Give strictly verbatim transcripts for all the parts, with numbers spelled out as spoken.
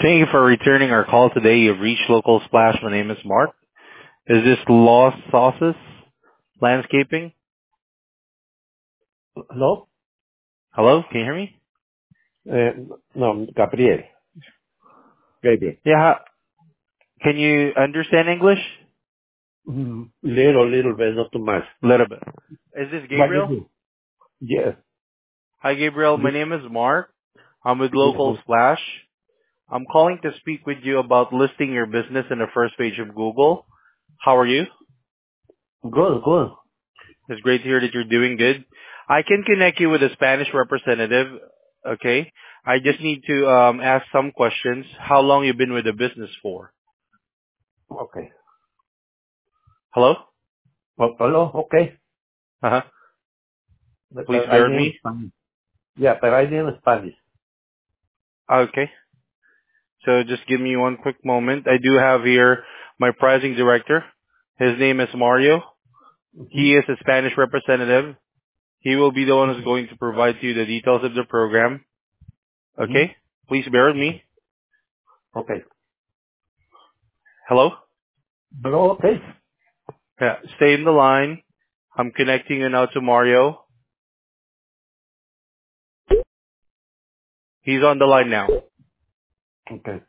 Thank you for returning our call today. You've reached Local Splash. My name is Mark. Is this Lost Sauces Landscaping? Hello? Hello? Can you hear me? Uh, no, Gabriel. Gabriel. Yeah. ha- Can you understand English? Mm, little, little bit, not too much. A little bit. Is this What you Gabriel? do? Yes. Hi, Gabriel. My Ye- name is Mark. I'm with Local yeah. Splash. I'm calling to speak with you about listing your business in the first page of Google. How are you? Good, good. It's great to hear that you're doing good. I can connect you with a Spanish representative. Okay. I just need to um, ask some questions. How long you been with the business for? Okay. Hello? Well, hello, okay. Uh-huh. But, Please but I bear with need me. Spanish. Yeah, but I need Spanish. Okay. So just give me one quick moment. I do have here my pricing director. His name is Mario. Mm-hmm. He is a Spanish representative. He will be the one who's Mm-hmm. going to provide you the details of the program. Okay? Mm-hmm. Please bear with Okay. me. Okay. Hello? Hello, okay. Yeah. Stay in the line. I'm connecting you now to Mario. He's on the line now. Okay.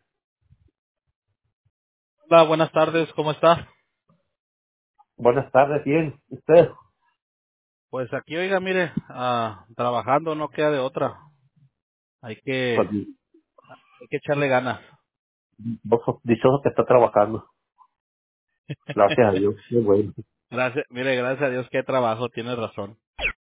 Hola, buenas tardes, ¿cómo está? Buenas tardes, bien. ¿Usted? Pues aquí, oiga, mire, ah, trabajando no queda de otra. Hay que, Pues, hay que echarle ganas. dichoso dichoso que está trabajando. Gracias a Dios. Qué bueno. Gracias, mire, gracias a Dios que hay trabajo, tiene razón.